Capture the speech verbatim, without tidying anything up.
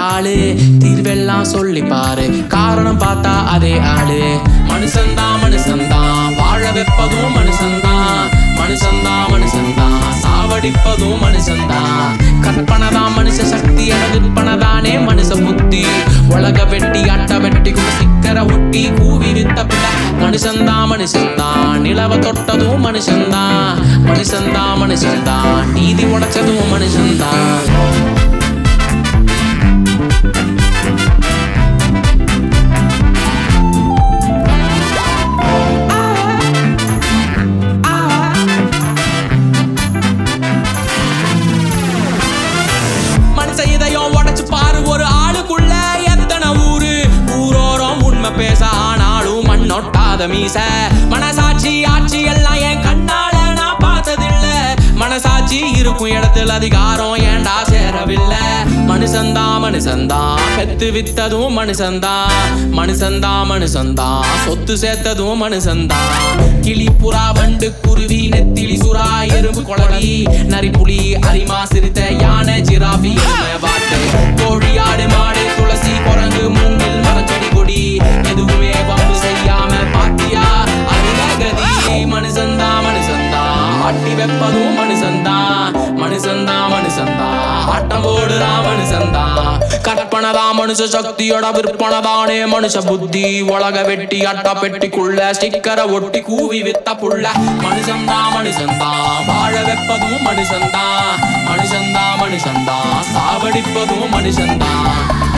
ஆளு தீர்வெல்லாம் சொல்லி பாரு காரணம் பார்த்தா அதே ஆளு மனுஷன்தான் மனுஷன்தான் வாழ வைப்பதும் மனுஷன்தான் மனுஷன்தான் மனுஷன்தான் சாவடிப்பதும் மனுஷன்தான் கற்பனைதான் மனுஷ சக்தி என விற்பனதானே மனுஷ புத்தி உலக வெட்டி அட்ட வெட்டி சிக்கர ஒட்டி கூவி வித்த பிள்ளை மனுஷன்தான் மனுஷன்தான் நிலவ தொட்டதும் மனுஷன்தான் மனுஷன்தான் மனுஷன்தான் நீதி உடைச்சதும் மனுஷன்தான் இதயம் உடைச்சு பாரு ஒரு ஆளுக்குள்ள எத்தனை ஊரு ஊரோரம் உண்மை பேச ஆனாலும் மண்ணொட்டாத மீச மனசாட்சி ஆட்சி எல்லாம் என் கண்ணால நான் பார்த்ததில்ல மனசாட்சி இருக்கும் இடத்துல அதிகாரம் ஏண்டா சேரவில்லை மனுஷன்தான் மனுஷன்தான் பெத்து வித்ததும் மனுஷன்தான் மனுஷன்தான் மனுஷன்தான் சொத்து சேர்த்ததும் மனுஷன்தான் கிளி புறா வண்டு குருவி நெத்திலி சுறா எறும்பு கொளவி நரிப்புலி அரிமா சிறுத்தை யானை ஜிராஃபி வார்த்தை கோழி ஆடு மாடு துளசி குரங்கு மூங்கில் மரச்செடி கொடி எதுவுமே வம்பு செய்யாம பாத்தியா அருகதி மனுஷன்தான் மனுஷன்தான் ஆட்டி வெப்பதும் மனுஷன்தான் மனுஷன்தான் மனுஷன்தான் ஆட்டம் போடுறா மனுஷன்தான் கற்பனைதான் மனுஷ சக்தியோட விற்பனதானே மனுஷ புத்தி உலக வெட்டி அட்டா பெட்டிக்குள்ள ஸ்டிக்கரை ஒட்டி கூவி வித்த புள்ள மனுஷன்தான் மனுஷன்தான் வாழ வைப்பதும் மனுஷன்தான் மனுஷன்தான் மனுஷன்தான் சாவடிப்பதும் மனுஷன்தான்